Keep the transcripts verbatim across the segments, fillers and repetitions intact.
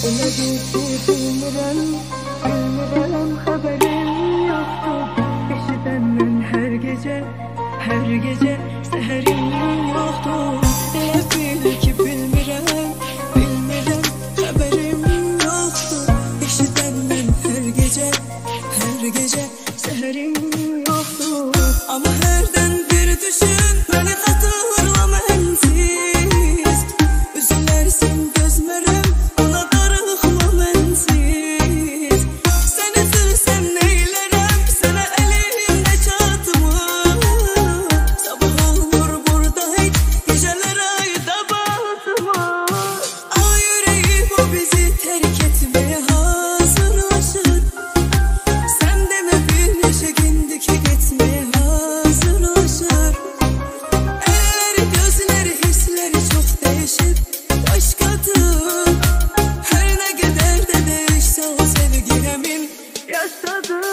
Elədir ki bilmirəm, bilmirəm, xəbərim yoxdur. Eşidəndən hər gecə, hər gecə səhərim yoxdur. Elədir ki bilmirəm, bilmirəm, xəbərim yoxdur. Eşidəndən hər gecə, hər gecə səhərim yoxdur. Amma hərdən bir düşün, məni xatırla mənsiz. Üzülərsən gözmərəm, ona darıxma mənsiz. Sən üzülsən neylərəm, sənə əlimdə çatmır. Sabah olmur burada heç, gecələr ayda batmır. Ay ürəyim o bizi tərk etməyə hazırlaşır. Sən demə bir neçə gündür ki getməyə hazırlaşır. Əlləri, gözləri, hissləri çox dəyişib başqadır. Hər nə qədər də dəyişsə o sevgi həmin yaşdadır.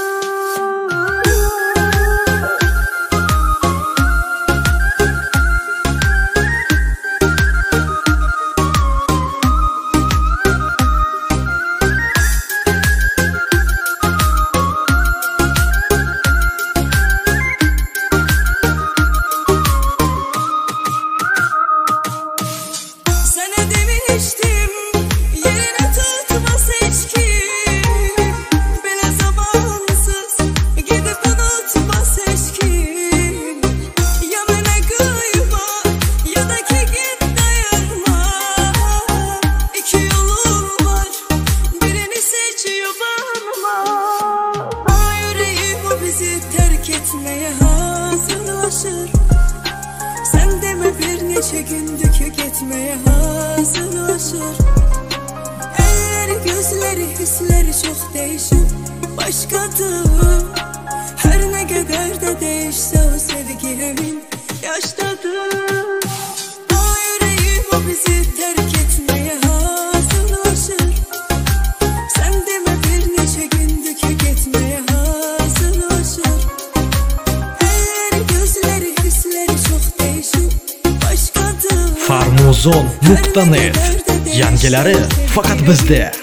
Sənə demişdim, yerinə tutmaz heç kim. Belə zamansız gedib unutmaz heç kim. Ya mənə qıyma, ya da ki git dayanma. İki yolun var, birini seç yubanma. Ay ürəyim o bizi tərk etməyə hazırlaşır. Sən demə bir neçə gündür ki getməyə hazırlaşır. Əlləri, gözləri, hissləri çox dəyişib başqadır. Hər nə qədər də dəyişsə o sevgi həmin yaşdadır. Ay ürəyim o bizi tərk etməyə hazırlaşır. Sən demə bir neçə gündür ki getməyə hazırlaşır. Əlləri, gözləri, hissləri çox dəyişib başqadır. Farmuzon nokta net. Yangileri fakat bizde.